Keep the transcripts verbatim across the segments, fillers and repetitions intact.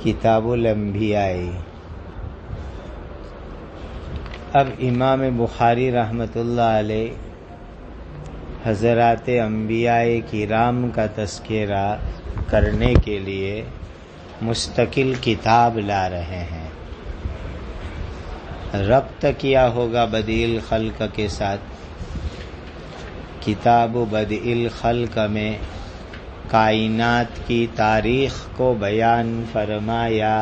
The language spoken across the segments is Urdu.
کتاب الانبیاء۔ اب امام بخاری رحمۃ اللہ علیہ حضرات انبیاء کرام کا تذکرہ کرنے کے لیے مستقل کتاب لا رہے ہیں۔ ربط کیا ہوگا بدیع الخلق کے ساتھ۔ کتاب بدیع الخلق میں کائنات کی تاریخ کو بیان فرمایا۔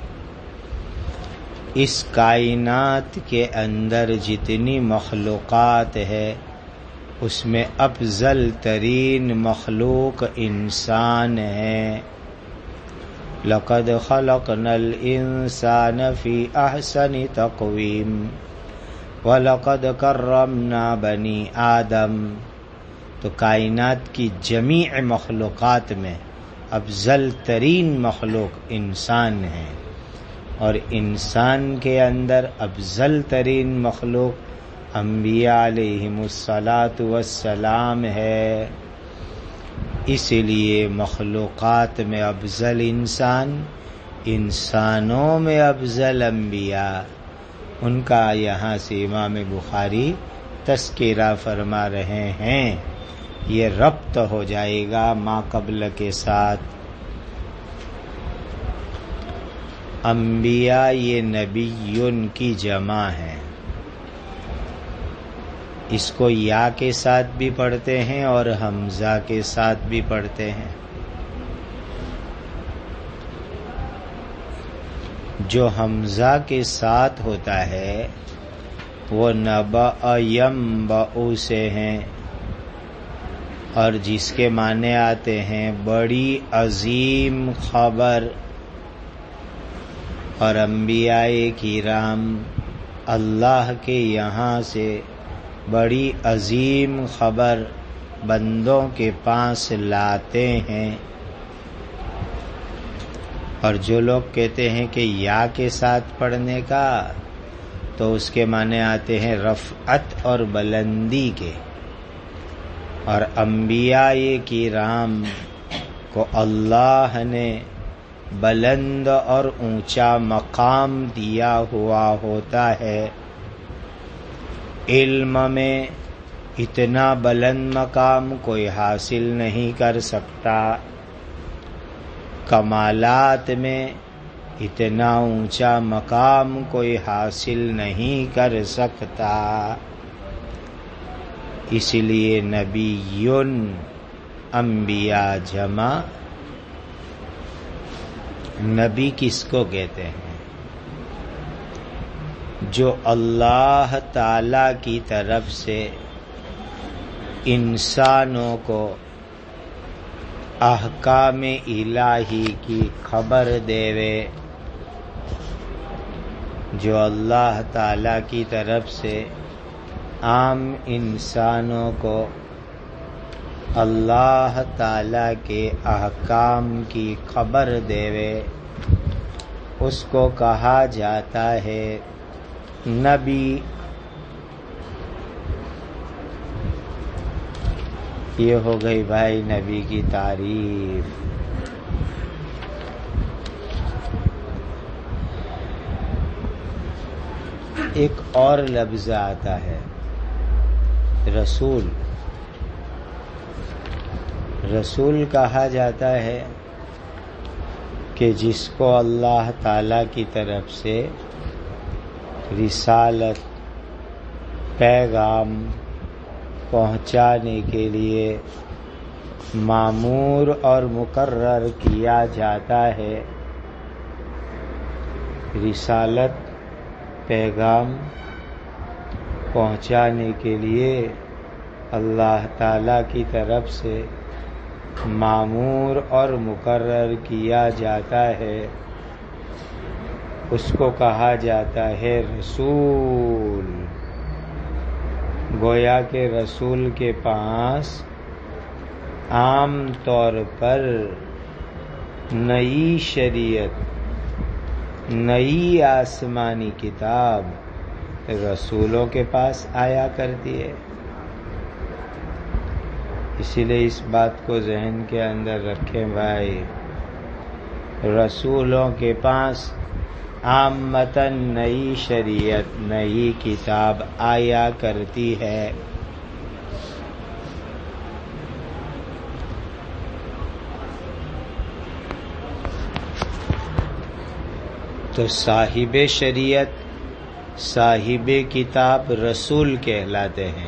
اس کائنات کے اندر جتنی مخلوقات ہے اس میں افضل ترین مخلوق انسان ہے۔ لقد خلقنا الانسان فی احسن تقویم وَلَقَدْ كَرَّمْنَا بَنِي آدم۔ تو کائنات کی جمیع مخلوقات میں افضل ترین مخلوق انسان ہے، اور انسان کے اندر افضل ترین مخلوق انبیاء علیہم الصلاۃ والسلام ہے۔ اس لیے مخلوقات میں افضل انسان، انسانوں میں افضل انبیاء، ان کا یہاں سے امام بخاری تذکرہ فرما رہے ہیں۔ یہ ربط ہو جائے گا ما قبل کے ساتھ۔ انبیاء یہ نبیون کی جمع ہے۔ اس کو یا کے ساتھ بھی پڑھتے ہیں اور حمزہ کے ساتھ بھی پڑھتے ہیں۔ جو حمزہ کے ساتھ ہوتا ہے وہ نبأ ینبأ سے ہیں، اور جس کے معنی آتے ہیں بڑی عظیم خبر۔ اور انبیاء کرام اللہ کے یہاں سے بڑی عظیم خبر بندوں کے پاس لاتے ہیں۔ اور جو لوگ کہتے ہیں کہ یا کے ساتھ پڑھنے کا، تو اس کے معنی آتے ہیں رفعت اور بلندی کے۔ اور انبیاء کرام کو اللہ نے بلند اور اونچا مقام دیا ہوا ہوتا ہے۔ علم میں اتنا بلند مقام کوئی حاصل نہیں کر سکتا، کمالات میں اتنا اونچا مقام کوئی حاصل نہیں کر سکتا۔ اس لیے نبیون انبیاء جمع۔ نبی کس کو کہتے ہیں؟ جو اللہ تعالی کی طرف سے انسانوں کو احکام الہی کی خبر دیوے۔ جو اللہ تعالی کی طرف سے عام انسانوں کو اللہ تعالی کے احکام کی خبر دیوے، اس کو کہا جاتا ہے نبی۔ یہ ہو گئی بھائی نبی کی تعریف۔ ایک اور لفظ آتا ہے رسول۔ رسول کہا جاتا ہے کہ جس کو اللہ تعالی کی طرف سے رسالت، پیغام پہنچانے کے لیے مامور اور مقرر کیا جاتا ہے۔ رسالت، پیغام پہنچانے کے لیے اللہ تعالی کی طرف سے مامور اور مقرر کیا جاتا ہے، اس کو کہا جاتا ہے رسول۔ گویا کہ رسول کے پاس عام طور پر نئی شریعت، نئی آسمانی کتاب رسولوں کے پاس آیا کرتی ہے۔ اسی لیے اس بات کو ذہن کے اندر رکھیں بھائی، رسولوں کے پاس عامتاً نئی شریعت، نئی کتاب آیا کرتی ہے۔ تو صاحب شریعت، صاحب کتاب رسول کہلاتے ہیں،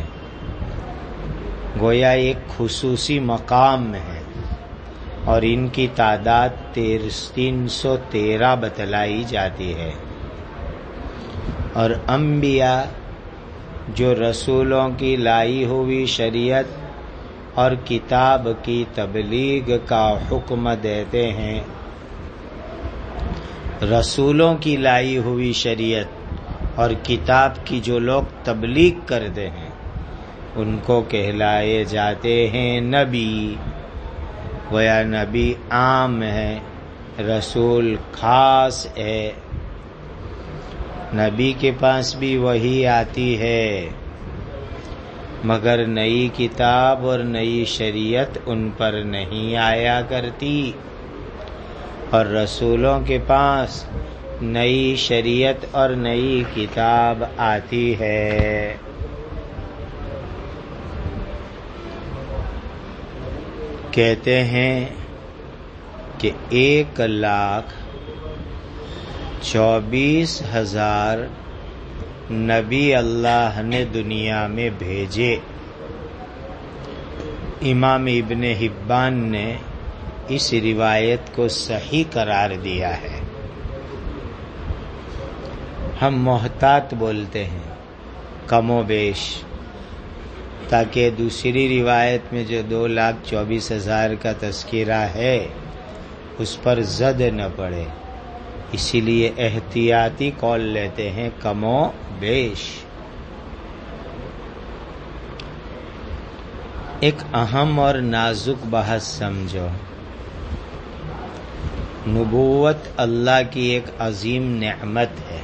گویا ایک خصوصی مقام میں ہے، اور ان کی تعداد تین سو تیرہ بتلائی جاتی ہے۔ اور انبیاء جو رسولوں کی لائی ہوئی شریعت اور کتاب کی تبلیغ کا حکم دیتے ہیں، رسولوں کی لائی ہوئی شریعت اور کتاب کی جو لوگ تبلیغ کرتے ہیں ان کو کہلائے جاتے ہیں نبی۔ گویا نبی عام ہے، رسول خاص ہے۔ نبی کے پاس بھی وحی آتی ہے، مگر نئی کتاب اور نئی شریعت ان پر نہیں آیا کرتی، اور رسولوں کے پاس نئی شریعت اور نئی کتاب آتی ہے۔ کہتے ہیں کہ ایک لاکھ چوبیس ہزار نبی اللہ نے دنیا میں بھیجے۔ امام ابن حبان نے اس روایت کو صحیح قرار دیا ہے۔ ہم محتاط بولتے ہیں کم و بیش، تاکہ دوسری روایت میں جو دو لاکھ چوبیس ہزار کا تذکرہ ہے اس پر زد نہ پڑے، اسی لیے احتیاطی قول لیتے ہیں کم و بیش۔ ایک اہم اور نازک بحث سمجھو، نبوت اللہ کی ایک عظیم نعمت ہے۔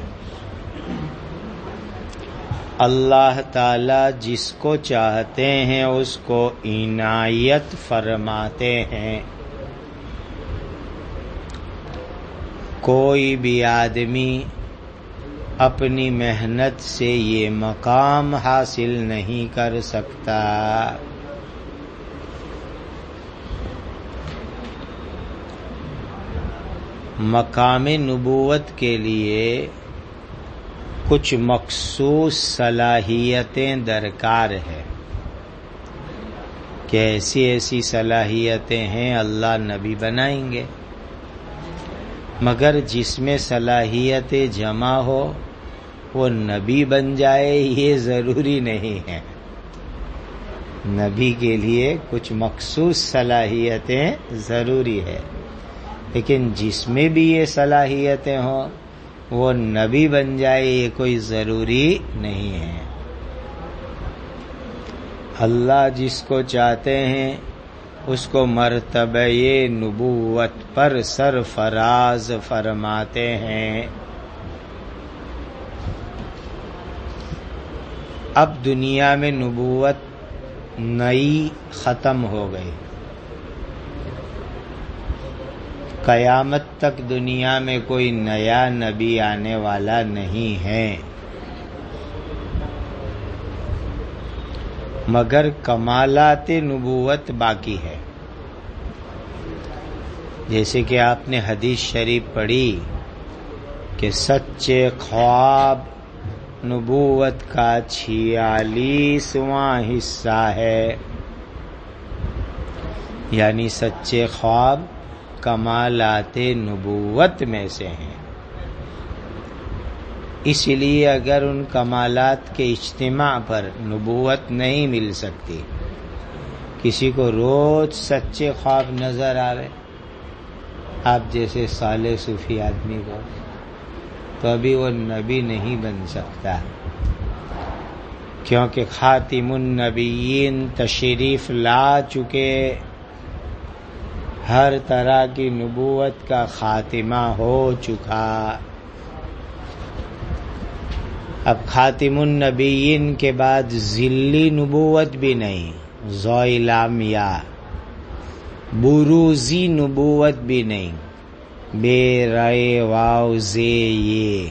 اللہ تعالی جس کو چاہتے ہیں اس کو عنایت فرماتے ہیں۔ کوئی بھی آدمی اپنی محنت سے یہ مقام حاصل نہیں کر سکتا۔ مقام نبوت کے لیے کچھ مخصوص صلاحیتیں درکار ہے، کہ ایسی ایسی صلاحیتیں ہیں اللہ نبی بنائیں گے، مگر جس میں صلاحیتیں جمع ہو وہ نبی بن جائے یہ ضروری نہیں ہے۔ نبی کے لیے کچھ مخصوص صلاحیتیں ضروری ہے، لیکن جس میں بھی یہ صلاحیتیں ہوں وہ نبی بن جائے یہ کوئی ضروری نہیں ہے۔ اللہ جس کو چاہتے ہیں اس کو مرتبہ نبوت پر سرفراز فرماتے ہیں۔ اب دنیا میں نبوت نئی ختم ہو گئی، قیامت تک دنیا میں کوئی نیا نبی آنے والا نہیں ہے، مگر کمالات نبوت باقی ہے۔ جیسے کہ آپ نے حدیث شریف پڑھی کہ سچے خواب نبوت کا چھیالیسواں حصہ ہے، یعنی سچے خواب کمالات نبوت میں سے ہیں۔ اس لیے اگر ان کمالات کے اجتماع پر نبوت نہیں مل سکتی، کسی کو روز سچے خواب نظر آوے آپ جیسے صالح صوفی آدمی کو، تو ابھی وہ نبی نہیں بن سکتا، کیونکہ خاتم النبیین تشریف لا چکے، ہر طرح کی نبوت کا خاتمہ ہو چکا۔ اب خاتم النبیین کے بعد ذلی نبوت بھی نہیں، ذوالعامیہ بروزی نبوت بھی نہیں، بے رائے واو زے یہ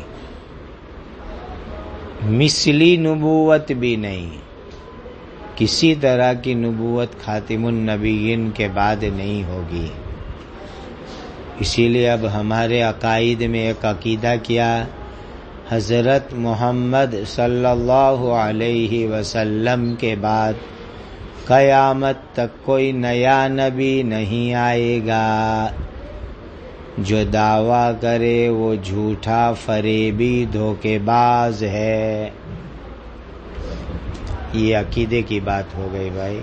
مثلی نبوت بھی نہیں، کسی طرح کی نبوت خاتم النبیین کے بعد نہیں ہوگی۔ اسی لیے اب ہمارے عقائد میں ایک عقیدہ کیا، حضرت محمد صلی اللہ علیہ وسلم کے بعد قیامت تک کوئی نیا نبی نہیں آئے گا۔ جو دعویٰ کرے وہ جھوٹا، فریبی، دھوکے باز ہے۔ یہ عقیدے کی بات ہو گئی بھائی۔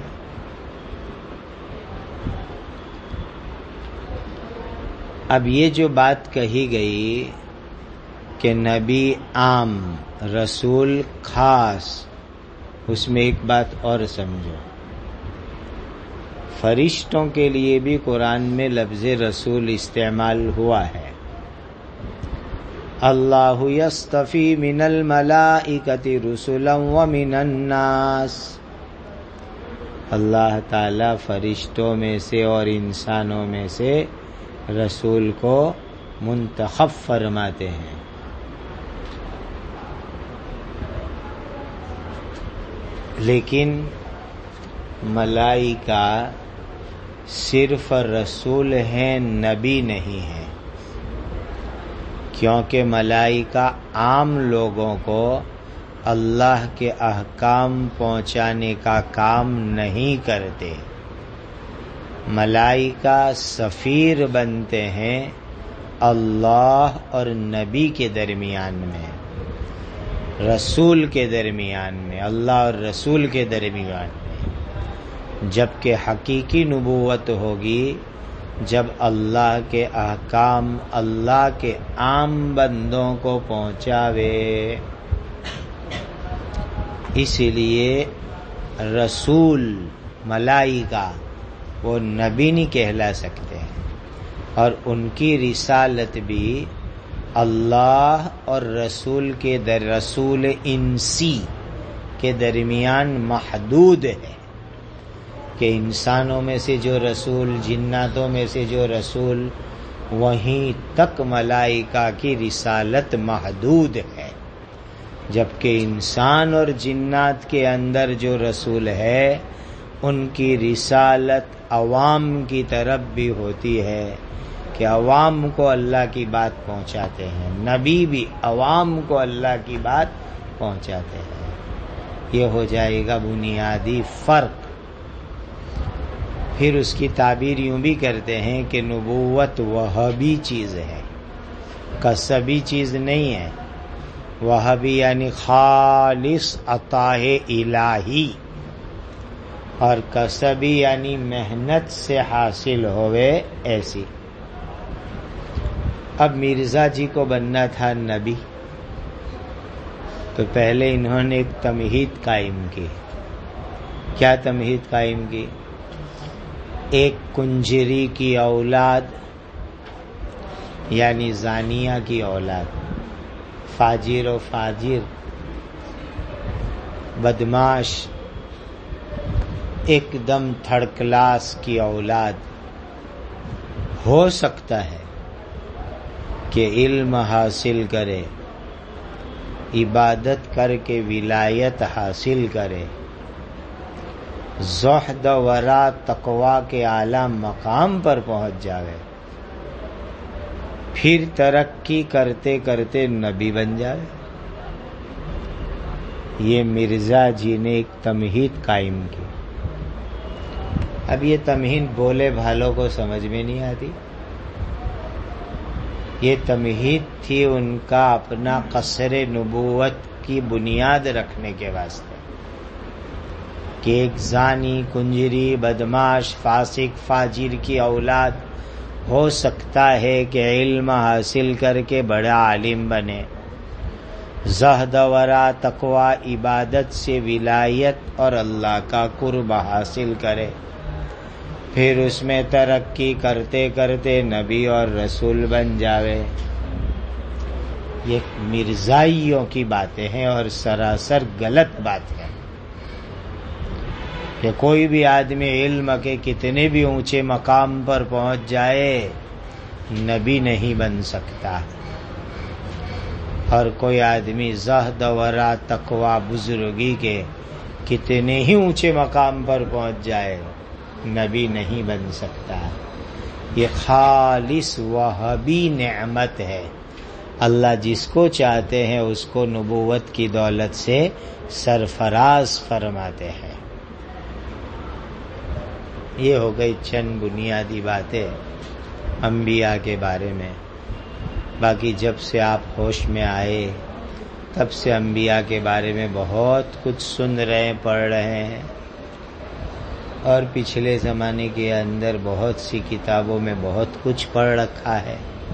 اب یہ جو بات کہی گئی کہ نبی عام، رسول خاص، اس میں ایک بات اور سمجھو، فرشتوں کے لیے بھی قرآن میں لفظ رسول استعمال ہوا ہے۔ اللہ یصطفی من الملائکۃ رسلا ومن الناس، اللہ تعالی فرشتوں میں سے اور انسانوں میں سے رسول کو منتخب فرماتے ہیں۔ لیکن ملائکہ صرف رسول ہیں، نبی نہیں ہیں، کیونکہ ملائکہ عام لوگوں کو اللہ کے احکام پہنچانے کا کام نہیں کرتے۔ ملائکہ سفیر بنتے ہیں اللہ اور نبی کے درمیان میں، رسول کے درمیان میں، اللہ اور رسول کے درمیان میں۔ جبکہ حقیقی نبوت ہوگی جب اللہ کے احکام اللہ کے عام بندوں کو پہنچاوے۔ اس لیے رسول ملائکہ وہ نبی نہیں کہلا سکتے ہیں، اور ان کی رسالت بھی اللہ اور رسول کے در رسول انسی کے درمیان محدود ہے، کہ انسانوں میں سے جو رسول، جناتوں میں سے جو رسول، وہیں تک ملائکہ کی رسالت محدود ہے۔ جبکہ انسان اور جنات کے اندر جو رسول ہے ان کی رسالت عوام کی طرف بھی ہوتی ہے، کہ عوام کو اللہ کی بات پہنچاتے ہیں، نبی بھی عوام کو اللہ کی بات پہنچاتے ہیں۔ یہ ہو جائے گا بنیادی فرق۔ پھر اس کی تعبیر یوں بھی کرتے ہیں کہ نبوت وہابی چیز ہے، کسبی چیز نہیں ہے۔ وہابی یعنی خالص عطا الہی، اور کسبی یعنی محنت سے حاصل ہوئے ایسی۔ اب مرزا جی کو بننا تھا نبی، تو پہلے انہوں نے ایک تمہید قائم کی۔ کیا تمہید قائم کی؟ ایک کنجری کی اولاد یعنی زانیہ کی اولاد، فاجر و فاجر، بدماش، ایک دم تھرڈ کلاس کی اولاد، ہو سکتا ہے کہ علم حاصل کرے، عبادت کر کے ولایت حاصل کرے، زہد ورا تقوی کے اعلیٰ مقام پر پہنچ جاوے، پھر ترقی کرتے کرتے نبی بن جائے۔ یہ مرزا جی نے ایک تمہید قائم کی۔ اب یہ تمہید بولے بھالوں کو سمجھ میں نہیں آتی۔ یہ تمہید تھی ان کا اپنا قصر نبوت کی بنیاد رکھنے کے واسطے، کہ ایک زانی، کنجری، بدماش، فاسق، فاجر کی اولاد ہو سکتا ہے کہ علم حاصل کر کے بڑا عالم بنے، زہد ورا تقوی عبادت سے ولایت اور اللہ کا قرب حاصل کرے، پھر اس میں ترقی کرتے کرتے نبی اور رسول بن جاوے۔ یہ مرزائیوں کی باتیں ہیں اور سراسر غلط بات ہے، کہ کوئی بھی آدمی علم کے کتنے بھی اونچے مقام پر پہنچ جائے، نبی نہیں بن سکتا. اور کوئی آدمی زہد ورا تقوی بزرگی کے کتنے ہی اونچے مقام پر پہنچ جائے نبی نہیں بن سکتا. یہ خالص وہابی نعمت ہے. اللہ جس کو چاہتے ہیں اس کو نبوت کی دولت سے سرفراز فرماتے ہیں. یہ ہو گئی چند بنیادی باتیں انبیاء کے بارے میں. باقی جب سے آپ ہوش میں آئے تب سے انبیاء کے بارے میں بہت کچھ سن رہے ہیں، پڑھ رہے ہیں، اور پچھلے زمانے کے اندر بہت سی کتابوں میں بہت کچھ پڑھ رکھا ہے.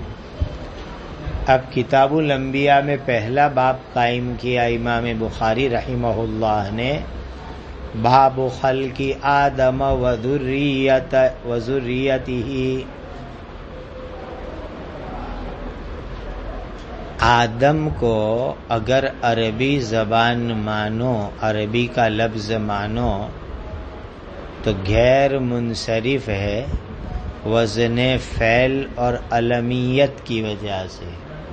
اب کتاب الانبیاء میں پہلا باب قائم کیا امام بخاری رحمہ اللہ نے، باب خلق آدم و ذریت و ذریتہ. آدم کو اگر عربی زبان مانو، عربی کا لفظ مانو تو غیر منصرف ہے وزن فعل اور علمیت کی وجہ سے،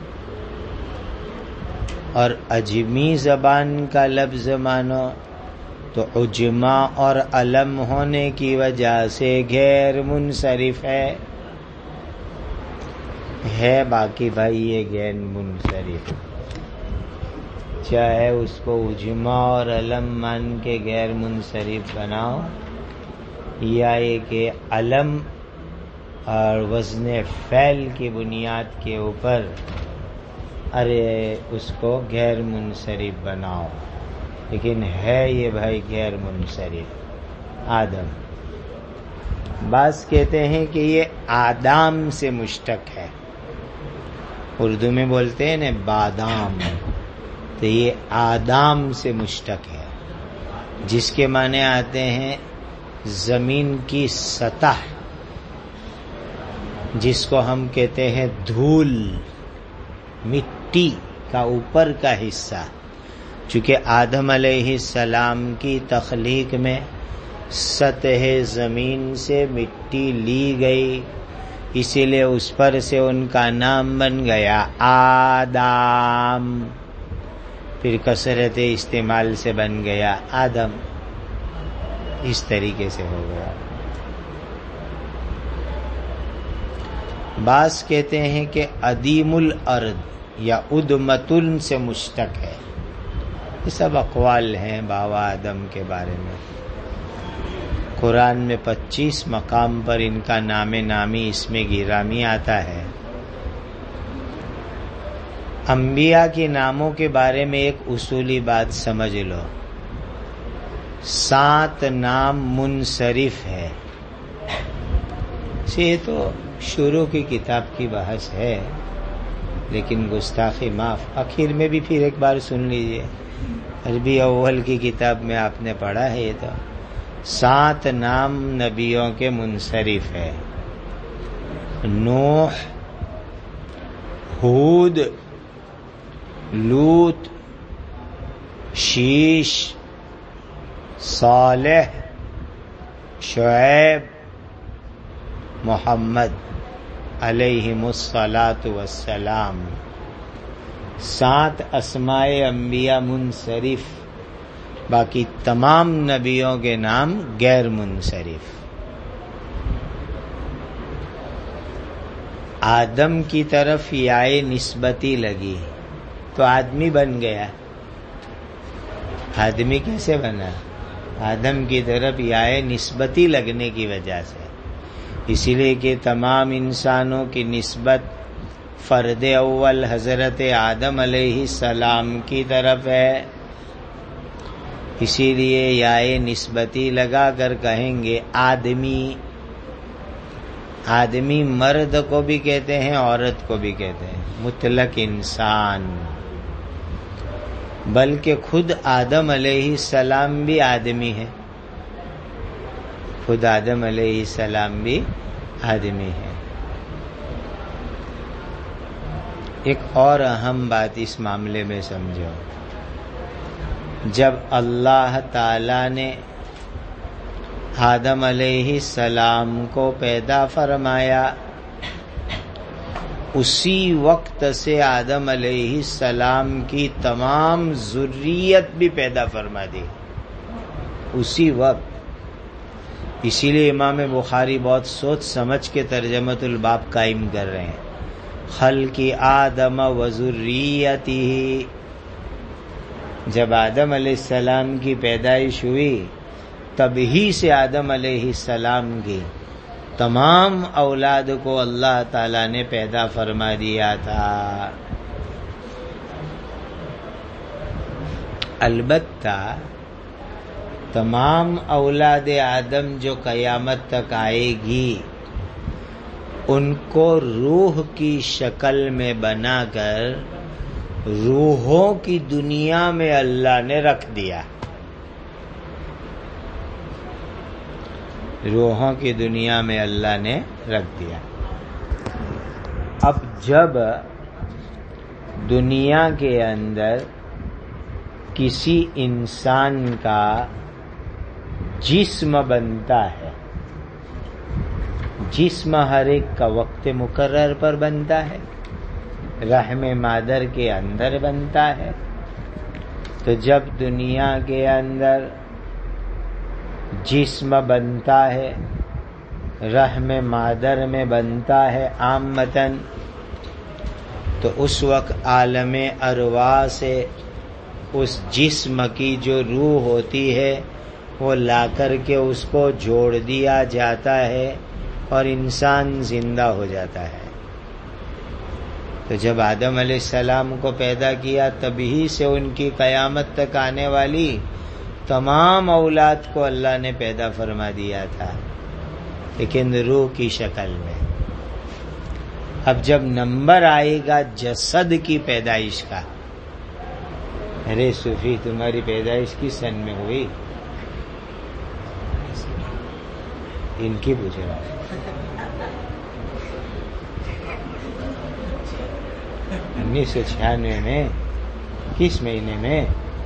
اور عجمی زبان کا لفظ مانو تو عجمہ اور علم ہونے کی وجہ سے غیر منصرف ہے. ہے باقی بھائی یہ غیر منصرف، چاہے اس کو عجمہ اور علم مان کے غیر منصرف بناؤ، یا یہ کہ علم اور وزن فعل کی بنیاد کے اوپر ارے اس کو غیر منصرف بناؤ، لیکن ہے یہ بھائی غیر منصرف. آدم بعض کہتے ہیں کہ یہ آدام سے مشتق ہے، اردو میں بولتے ہیں نا بادام، تو یہ آدام سے مشتق ہے، جس کے معنی آتے ہیں زمین کی سطح، جس کو ہم کہتے ہیں دھول، مٹی کا اوپر کا حصہ. چونکہ آدم علیہ السلام کی تخلیق میں سطح زمین سے مٹی لی گئی، اسی لیے اس پر سے ان کا نام بن گیا آدم، پھر کثرت استعمال سے بن گیا آدم. اس طریقے سے ہو گیا. بعض کہتے ہیں کہ ادیم الارض یا ادمتن سے مشتق ہے. یہ سب اقوال ہیں بابا آدم کے بارے میں. قرآن میں پچیس مقام پر ان کا نام نامی اس میں گرامی آتا ہے. انبیاء کے ناموں کے بارے میں ایک اصولی بات سمجھ لو، سات نام منصرف ہے. یہ تو شروع کی کتاب کی بحث ہے، لیکن گستاخی معاف. آخر میں بھی پھر ایک بار سن لیجئے، عربی اول کی کتاب میں آپ نے پڑھا ہے. یہ تو سات نام نبیوں کے منصرف ہے: نوح، ہود، لوط، شیش، صالح، شعیب، محمد علیہم الصلاۃ والسلام. سات اسماء انبیاء منصرف، باقی تمام نبیوں کے نام غیر منصرف. آدم کی طرف یائے نسبتی لگی تو آدمی بن گیا. آدمی کیسے بنا؟ آدم کی طرف یائے نسبتی لگنے کی وجہ سے. اسی لیے کہ تمام انسانوں کی نسبت فرد اول حضرت آدم علیہ السلام کی طرف ہے. اسی لیے یائے نسبتی لگا کر کہیں گے آدمی. آدمی مرد کو بھی کہتے ہیں، عورت کو بھی کہتے ہیں، مطلق انسان. بلکہ خود آدم علیہ السلام بھی آدمی ہے، خود آدم علیہ السلام بھی آدمی ہے. ایک اور اہم بات اس معاملے میں سمجھو، جب اللہ تعالی نے آدم علیہ السلام کو پیدا فرمایا اسی وقت سے آدم علیہ السلام کی تمام ذریت بھی پیدا فرما دی، اسی وقت۔ اسی لیے امام بخاری بہت سوچ سمجھ کے ترجمۃ الباب قائم کر رہے ہیں، خلق آدم و ذریتہ۔ جب آدم علیہ السلام کی پیدائش ہوئی تبھی سے آدم علیہ السلام کی تمام اولاد کو اللہ تعالی نے پیدا فرما دیا تھا۔ البتہ تمام اولاد آدم جو قیامت تک آئے گی ان کو روح کی شکل میں بنا کر روحوں کی دنیا میں اللہ نے رکھ دیا، روحوں کی دنیا میں اللہ نے رکھ دیا۔ اب جب دنیا کے اندر کسی انسان کا جسم بنتا ہے، جسم ہر ایک کا وقت مقرر پر بنتا ہے، رحم مادر کے اندر بنتا ہے، تو جب دنیا کے اندر جسم بنتا ہے، رحم مادر میں بنتا ہے عامتاً، تو اس وقت عالم ارواح سے اس جسم کی جو روح ہوتی ہے وہ لا کر کے اس کو جوڑ دیا جاتا ہے اور انسان زندہ ہو جاتا ہے۔ تو جب آدم علیہ السلام کو پیدا کیا تبھی سے ان کی قیامت تک آنے والی تمام اولاد کو اللہ نے پیدا فرما دیا تھا، لیکن روح کی شکل میں۔ اب جب نمبر آئے گا جسد کی پیدائش کا، ارے صوفی تمہاری پیدائش کس سن میں ہوئی؟ ان کی پوچھ رہا ہے۔ انیس سو چھیانوے میں کس مہینے میں؟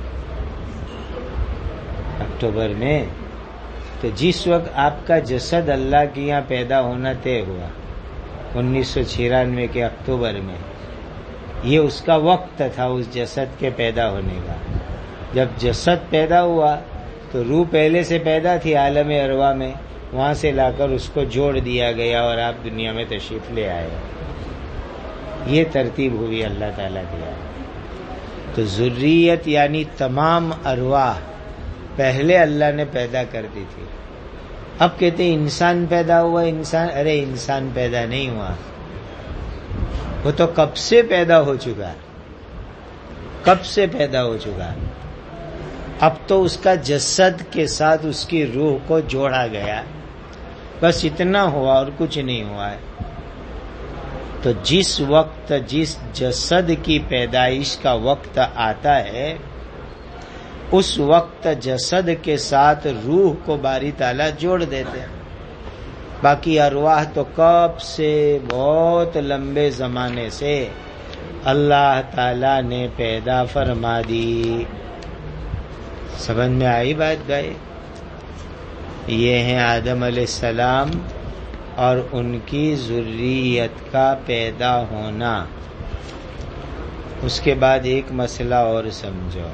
اکتوبر میں۔ تو جس وقت آپ کا جسد اللہ کے یہاں پیدا ہونا طے ہوا انیس سو چھیانوے کے اکتوبر میں، یہ اس کا وقت تھا اس جسد کے پیدا ہونے کا۔ جب جسد پیدا ہوا تو روح پہلے سے پیدا تھی عالم ارواح میں، وہاں سے لا کر اس کو جوڑ دیا گیا اور آپ دنیا میں تشریف لے آئے۔ یہ ترتیب ہوئی اللہ تعالیٰ کی۔ تو ذریت یعنی تمام ارواح پہلے اللہ نے پیدا کر دی تھی۔ اب کہتے ہیں انسان پیدا ہوا، انسان، ارے انسان پیدا نہیں ہوا، وہ تو کب سے پیدا ہو چکا، کب سے پیدا ہو چکا۔ اب تو اس کا جسد کے ساتھ اس کی روح کو جوڑا گیا، بس اتنا ہوا اور کچھ نہیں ہوا ہے۔ تو جس وقت جس جسد کی پیدائش کا وقت آتا ہے اس وقت جسد کے ساتھ روح کو باری تعالیٰ جوڑ دیتے ہیں۔ باقی ارواح تو کب سے بہت لمبے زمانے سے اللہ تعالیٰ نے پیدا فرما دی۔ سمجھ میں آئی بات بھائی؟ یہ ہیں آدم علیہ السلام اور ان کی ذریت کا پیدا ہونا۔ اس کے بعد ایک مسئلہ اور سمجھو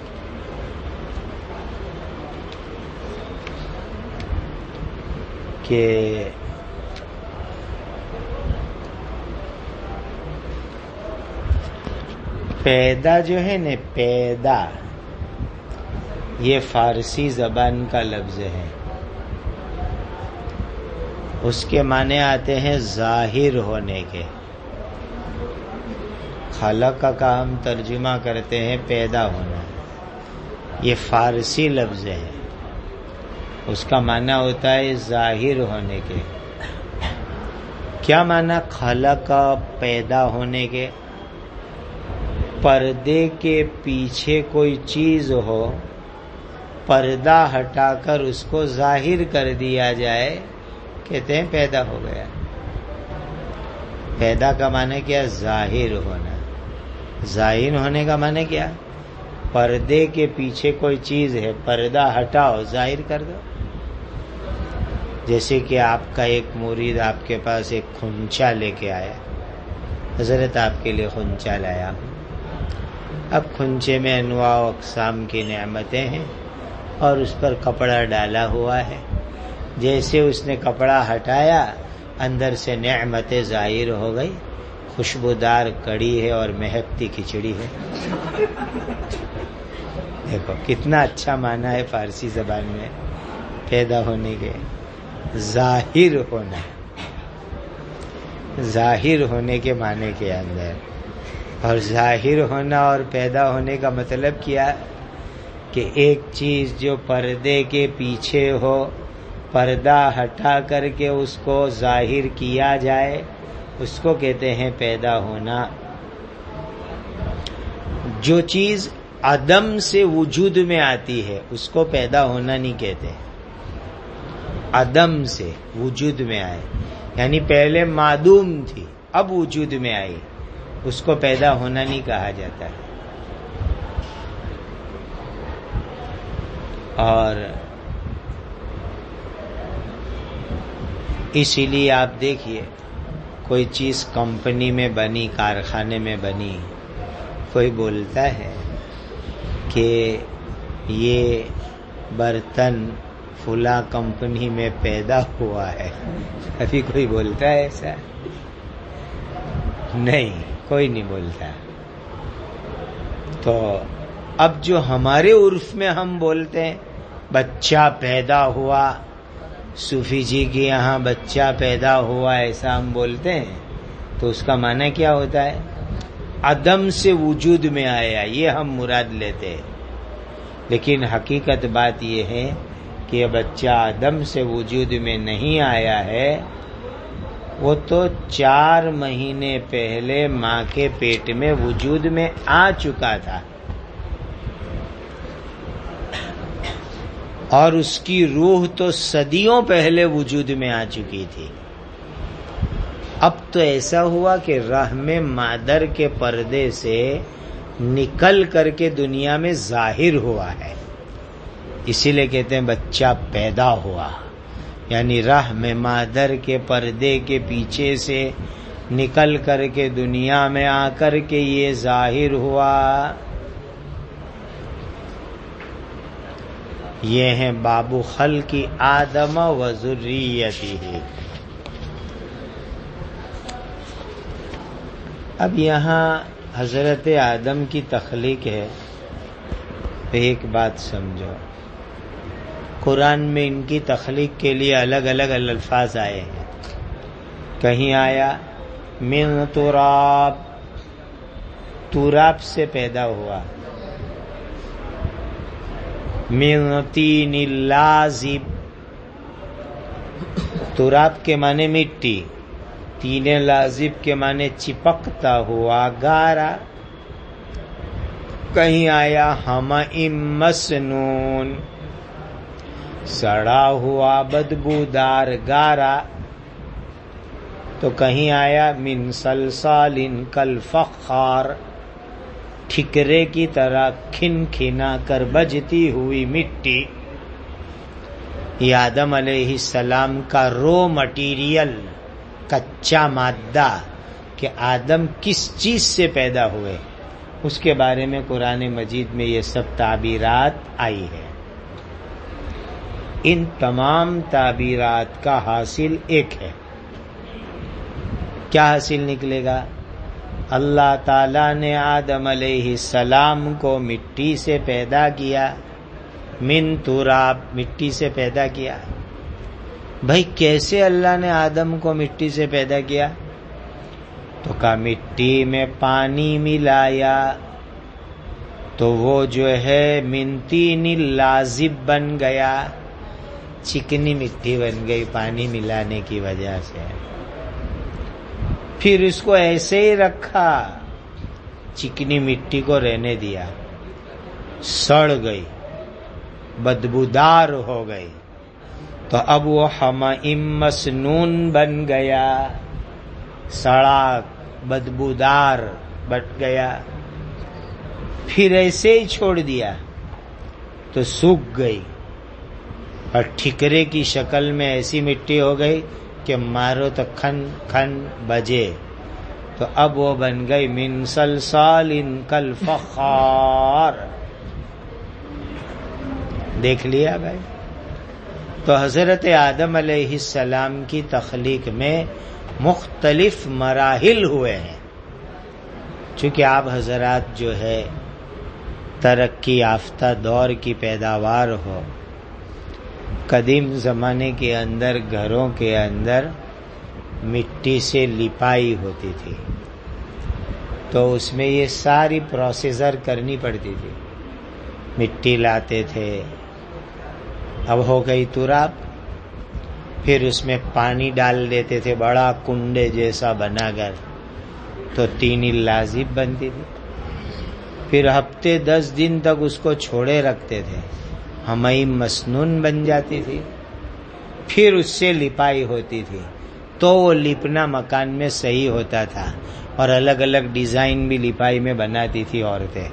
کہ پیدا جو ہے نا، پیدا یہ فارسی زبان کا لفظ ہے، اس کے معنی آتے ہیں ظاہر ہونے کے۔ خلق کا ہم ترجمہ کرتے ہیں پیدا ہونا، یہ فارسی لفظ ہے، اس کا معنی ہوتا ہے ظاہر ہونے کے۔ کیا معنی خلق پیدا ہونے کے؟ پردے کے پیچھے کوئی چیز ہو، پردہ ہٹا کر اس کو ظاہر کر دیا جائے، کہتے ہیں پیدا ہو گیا۔ پیدا کا معنی کیا؟ ظاہر ہونا۔ ظاہر ہونے کا معنی کیا؟ پردے کے پیچھے کوئی چیز ہے، پردہ ہٹاؤ، ظاہر کر دو۔ جیسے کہ آپ کا ایک مرید آپ کے پاس ایک کھنچا لے کے آیا، حضرت آپ کے لیے خنچا لایا ہوں. اب خنچے میں انواع و اقسام کی نعمتیں ہیں اور اس پر کپڑا ڈالا ہوا ہے. جیسے اس نے کپڑا ہٹایا اندر سے نعمتیں ظاہر ہو گئی. خوشبودار کڑی ہے اور مہکتی کھچڑی ہے. دیکھو کتنا اچھا معنی ہے فارسی زبان میں پیدا ہونے کے. ظاہر ہونا، ظاہر ہونے کے معنی کے اندر. اور ظاہر ہونا اور پیدا ہونے کا مطلب کیا کہ ایک چیز جو پردے کے پیچھے ہو، پردہ ہٹا کر کے اس کو ظاہر کیا جائے، اس کو کہتے ہیں پیدا ہونا. جو چیز عدم سے وجود میں آتی ہے اس کو پیدا ہونا نہیں کہتے. عدم سے وجود میں آئے یعنی پہلے معدوم تھی اب وجود میں آئی، اس کو پیدا ہونا نہیں کہا جاتا ہے. اور اسی لیے آپ دیکھیے کوئی چیز کمپنی میں بنی، کارخانے میں بنی، کوئی بولتا ہے کہ یہ برتن فلاں کمپنی میں پیدا ہوا ہے. ابھی کوئی بولتا ہے ایسا؟ نہیں، کوئی نہیں بولتا. تو اب جو ہمارے عرف میں ہم بولتے ہیں بچہ پیدا ہوا، صوفی جی کے یہاں بچہ پیدا ہوا، ایسا ہم بولتے ہیں تو اس کا معنی کیا ہوتا ہے؟ عدم سے وجود میں آیا، یہ ہم مراد لیتے ہیں. لیکن حقیقت بات یہ ہے کہ یہ بچہ عدم سے وجود میں نہیں آیا ہے، وہ تو چار مہینے پہلے ماں کے پیٹ میں وجود میں آ چکا تھا اور اس کی روح تو صدیوں پہلے وجود میں آ چکی تھی. اب تو ایسا ہوا کہ رحم مادر کے پردے سے نکل کر کے دنیا میں ظاہر ہوا ہے. اسی لیے کہتے ہیں بچہ پیدا ہوا، یعنی رحم مادر کے پردے کے پیچھے سے نکل کر کے دنیا میں آ کر کے یہ ظاہر ہوا. یہ ہیں باب خلق آدم و ذریتہ. اب یہاں حضرت آدم کی تخلیق ہے تو ایک بات سمجھو، قرآن میں ان کی تخلیق کے لیے الگ الگ الفاظ آئے ہیں. کہیں آیا من تراب، تراب سے پیدا ہوا. من طین لازب، تراب کے معنی مٹی، تین لازب کے معنی چپکتا ہوا گارا. کہیں آیا حمأ مسنون، سڑا ہوا بدبودار گارا. تو کہیں آیا من صلصال کالفخار، ٹھکرے کی طرح کھن کھنا کر بجتی ہوئی مٹی. یہ آدم علیہ السلام کا رو مٹیریل، کچا مادہ، کہ آدم کس چیز سے پیدا ہوئے اس کے بارے میں قرآن مجید میں یہ سب تعبیرات آئی ہے. ان تمام تعبیرات کا حاصل ایک ہے. کیا حاصل نکلے گا؟ اللہ تعالیٰ نے آدم علیہ السلام کو مٹی سے پیدا کیا، من تراب، مٹی سے پیدا کیا. بھائی کیسے اللہ نے آدم کو مٹی سے پیدا کیا؟ تو کہا مٹی میں پانی ملایا تو وہ جو ہے من طین لازب بن گیا، چکنی مٹی بن گئی پانی ملانے کی وجہ سے. پھر اس کو ایسے ہی رکھا، چکنی مٹی کو رہنے دیا، سڑ گئی، بدبودار ہو گئی. تو اب وہ حمأ مسنون بن گیا، سڑا بدبودار بن گیا. پھر ایسے ہی چھوڑ دیا تو سوکھ گئی اور ٹھکرے کی شکل میں ایسی مٹی ہو گئی کہ مارو تو کھن کھن بجے. تو اب وہ بن گئی من صلصال کالفخار. دیکھ لیا بھائی. تو حضرت آدم علیہ السلام کی تخلیق میں مختلف مراحل ہوئے ہیں. چونکہ آپ حضرات جو ہے ترقی یافتہ دور کی پیداوار ہو، قدیم زمانے کے اندر گھروں کے اندر مٹی سے لپائی ہوتی تھی، تو اس میں یہ ساری پروسیجر کرنی پڑتی تھی. مٹی لاتے تھے، اب ہو گئی تراب، پھر اس میں پانی ڈال دیتے تھے بڑا کنڈے جیسا بنا کر، تو تینی لازب بنتی تھی. پھر ہفتے دس دن تک اس کو چھوڑے رکھتے تھے، ہمیم مسنون بن جاتی تھی. پھر اس سے لپائی ہوتی تھی، تو وہ لپنا مکان میں صحیح ہوتا تھا. اور الگ الگ ڈیزائن بھی لپائی میں بناتی تھی عورتیں.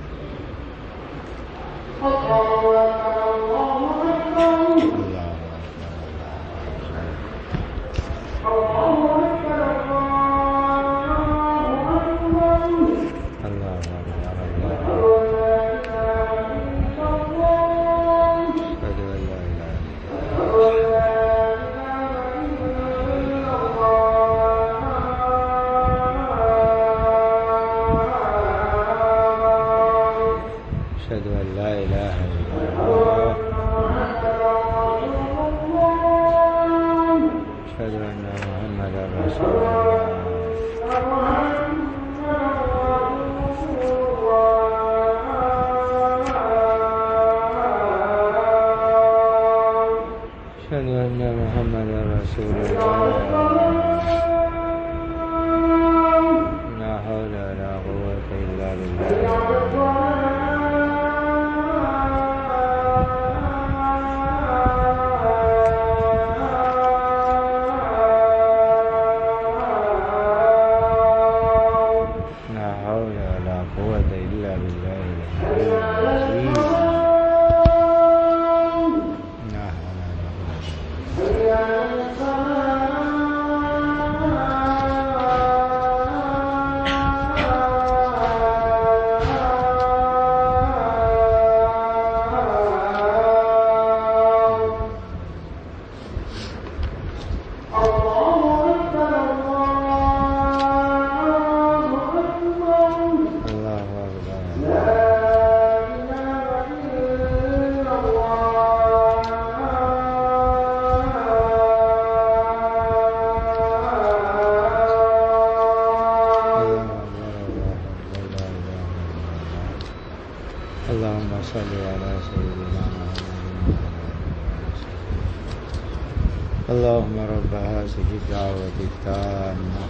اللهم رب هذه الدعوة التامة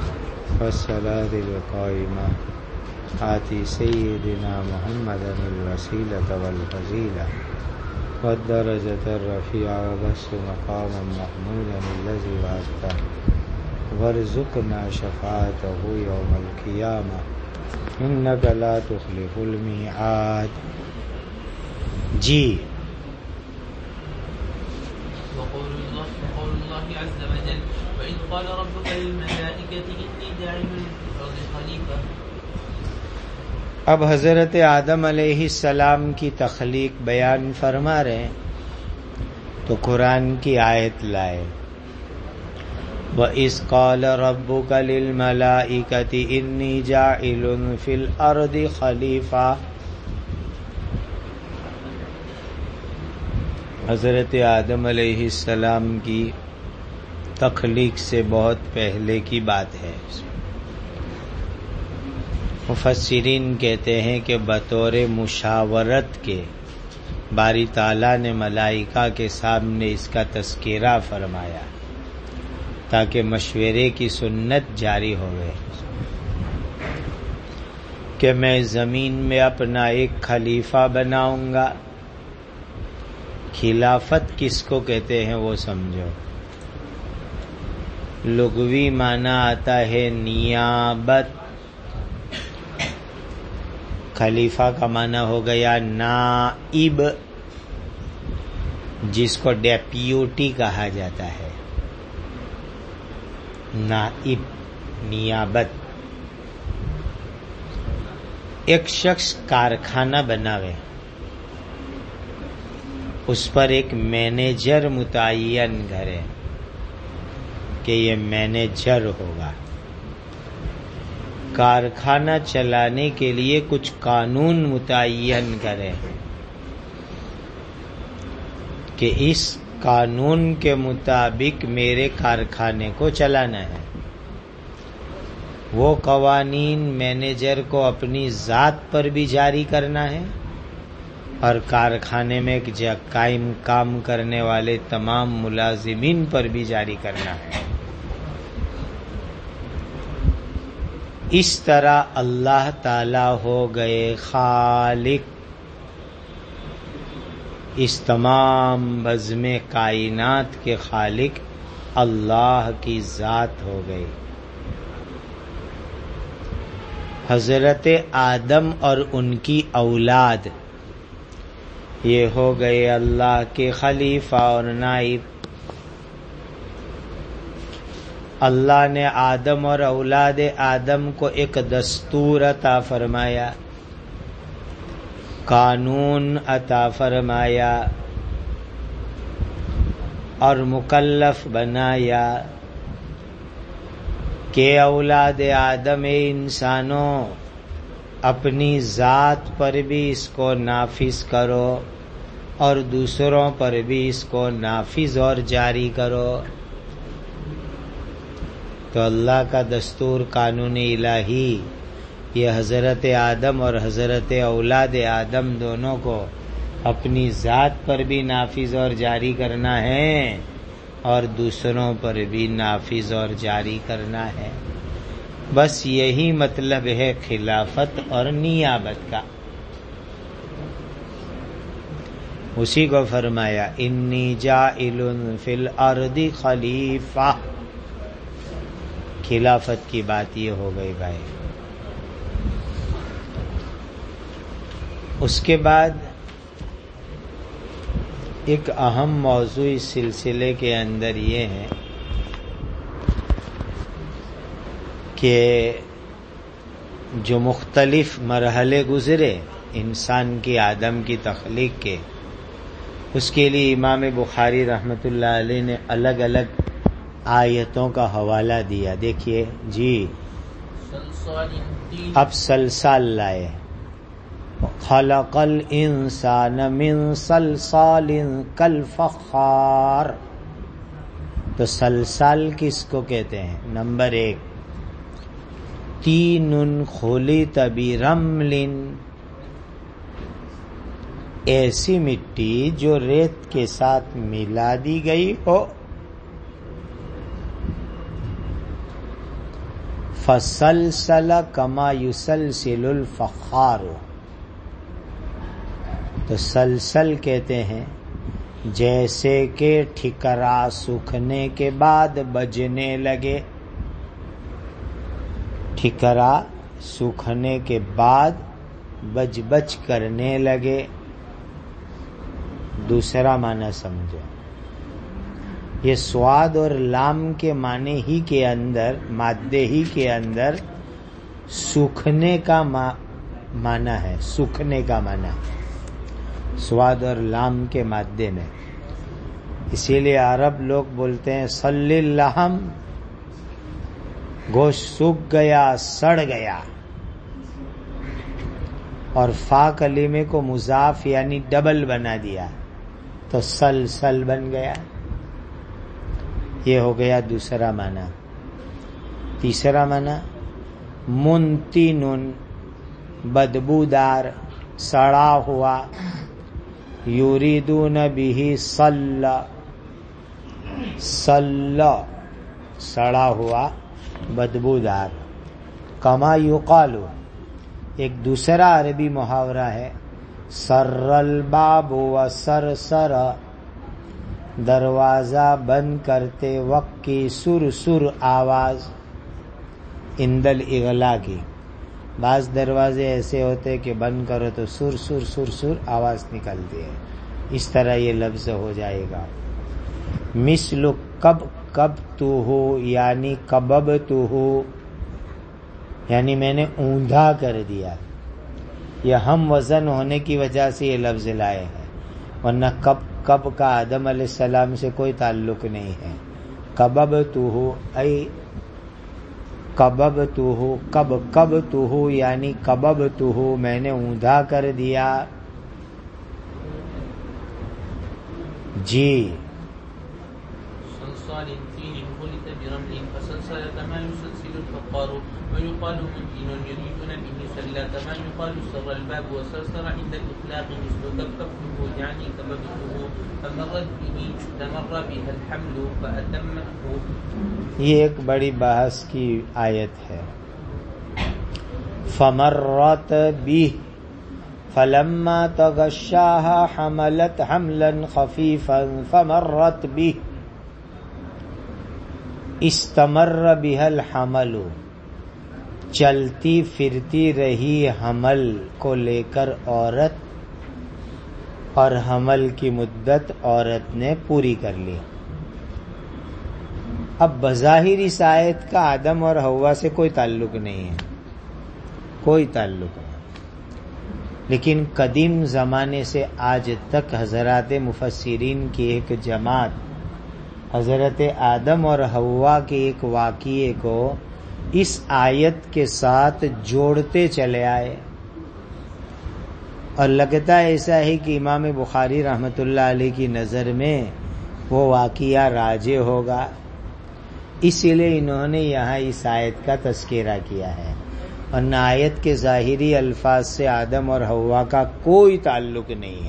والصلاة القائمة آتي سيدنا محمدا الوسيلة والفضيلة والدرجة الرفيعة وبث مقاما محمودا الذي وعدته وارزقنا شفاعته يوم القيامة إنك لا تخلف الميعاد. جی وقول الله وقول الله عز وجل وإذ قال ربك للملائكة إني جاعل في الأرض خليفة. اب حضرت آدم علیہ السلام کی تخلیق بیان فرما رہے ہیں تو قرآن کی آیت لائے وَإِذْ قَالَ رَبُّكَ لِلْمَلَائِكَةِ إِنِّي جَاعِلٌ فِي الْأَرْضِ خَلِيفَةً. حضرت آدم علیہ السلام کی تخلیق سے بہت پہلے کی بات ہے. مفسرین کہتے ہیں کہ بطور مشاورت کے باری تعالیٰ نے ملائکہ کے سامنے اس کا تذکرہ فرمایا تاکہ مشورے کی سنت جاری ہوئے کہ میں زمین میں اپنا ایک خلیفہ بناؤں گا. خلافت کس کو کہتے ہیں وہ سمجھو. لغوی معنی آتا ہے نیابت. خلیفہ کا معنی ہو گیا نائب، جس کو ڈیپیوٹی کہا جاتا ہے. نائب نیابت. ایک شخص کارخانہ بناوے، اس پر ایک مینیجر متعین کرے کہ یہ مینیجر ہوگا، کارخانہ چلانے کے لیے کچھ قانون متعین کرے کہ اس قانون کے مطابق میرے کارخانے کو چلانا ہے۔ وہ قوانین مینیجر کو اپنی ذات پر بھی جاری کرنا ہے اور کارخانے میں قائم کام کرنے والے تمام ملازمین پر بھی جاری کرنا ہے۔ اس طرح اللہ تعالی ہو گئے خالق، اس تمام بزم کائنات کے خالق اللہ کی ذات ہو گئی۔ حضرت آدم اور ان کی اولاد یہ ہو گئے اللہ کے خلیفہ اور نائب۔ اللہ نے آدم اور اولاد آدم کو ایک دستور عطا فرمایا، قانون عطا فرمایا اور مکلف بنایا کہ اولاد آدم انسانوں اپنی ذات پر بھی اس کو نافذ کرو اور دوسروں پر بھی اس کو نافذ اور جاری کرو۔ تو اللہ کا دستور قانون الہی یہ حضرت آدم اور حضرت اولاد آدم دونوں کو اپنی ذات پر بھی نافذ اور جاری کرنا ہے اور دوسروں پر بھی نافذ اور جاری کرنا ہے۔ بس یہی مطلب ہے خلافت اور نیابت کا۔ اسی کو فرمایا انی جاعل فی الارض خلیفہ، خلافت کی بات یہ ہو گئی بھائی۔ اس کے بعد ایک اہم موضوع اس سلسلے کے اندر یہ ہے کہ جو مختلف مرحلے گزرے انسان کی آدم کی تخلیق کے، اس کے لیے امام بخاری رحمۃ اللہ علیہ نے الگ الگ آیتوں کا حوالہ دیا۔ دیکھیے جی، اب سلسال لائے، خلق الانسان من صلصال کالفخار۔ تو سلسال کس کو کہتے ہیں؟ نمبر ایک، تین خلط برمل، ایسی مٹی جو ریت کے ساتھ ملا دی گئی ہو۔ فسلسل کما یسلسل الفخار، تو سلسل کہتے ہیں جیسے کہ ٹھکرا سوکھنے کے بعد بجنے لگے، ٹھکرا سوکھنے کے بعد بج بج کرنے لگے۔ دوسرا معنی سمجھو، یہ سواد اور لام کے معنی ہی کے اندر، مادے ہی کے اندر سوکھنے کا معنی ہے، سوکھنے کا معنی سواد اور لام کے مادے میں۔ اسی لیے عرب لوگ بولتے ہیں صلی اللحم، گوشت سوکھ گیا، سڑ گیا، اور فا کلمے کو مضاف یعنی ڈبل بنا دیا تو سلسل بن گیا۔ یہ ہو گیا دوسرا معنی۔ تیسرا معنی منتن، بدبودار، سڑا ہوا، یریدون بہ صل، صل سڑا ہوا، بدبودار۔ کما یقال، ایک دوسرا عربی محاورہ ہے سر الباب و سر سر، دروازہ بند کرتے وقت کی سر سر آواز، اندل اغلا کی۔ بعض دروازے ایسے ہوتے کہ بند کرو تو سر سر سر سر آواز نکلتی ہے، اس طرح یہ لفظ ہو جائے گا۔ مثل کب کب تو ہو، یعنی کبب تو ہو، یعنی میں نے اوندھا کر دیا۔ یا ہم وزن ہونے کی وجہ سے یہ لفظ لائے ہیں، ورنہ کب کب کا آدم علیہ السلام سے کوئی تعلق نہیں ہے. کببتہ ای کببتہ کب کبتہ یعنی کببتہ میں نے اوندا کر دیا. جی صلصال طين خلط برمل فسلسلة ما يسلسل الفقار ويقال ممكن يريدون به سلة ما يقال سر الباب وسرسر عند الإطلاق مثل كفكفه يعني كببته فمرت به تمر بها الحمل فأتمته. یہ ایک بڑی بحث کی آیت ہے. فمرت به فلما تغشاها حملت حملا خفيفا فمرت به استمر بها الحمل، چلتی پھرتی رہی حمل کو لے کر عورت، اور حمل کی مدت عورت نے پوری کر لی. اب بظاہر اس آیت کا آدم اور حوا سے کوئی تعلق نہیں ہے، کوئی تعلق نہیں، لیکن قدیم زمانے سے آج تک حضرات مفسرین کی ایک جماعت حضرت آدم اور حوا کے ایک واقعے کو اس آیت کے ساتھ جوڑتے چلے آئے، اور لگتا ایسا ہے کہ امام بخاری رحمۃ اللہ علیہ کی نظر میں وہ واقعہ راجح ہوگا، اسی لیے انہوں نے یہاں اس آیت کا تذکرہ کیا ہے، ورنہ آیت کے ظاہری الفاظ سے آدم اور حوا کا کوئی تعلق نہیں ہے.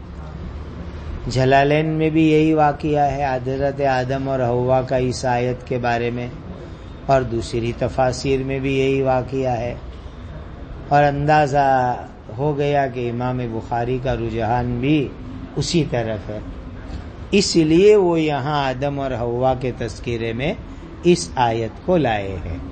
جلالین میں بھی یہی واقعہ ہے حضرت آدم اور حوا کا اس آیت کے بارے میں، اور دوسری تفاسیر میں بھی یہی واقعہ ہے، اور اندازہ ہو گیا کہ امام بخاری کا رجحان بھی اسی طرف ہے، اس لیے وہ یہاں آدم اور حوا کے تذکرے میں اس آیت کو لائے ہیں.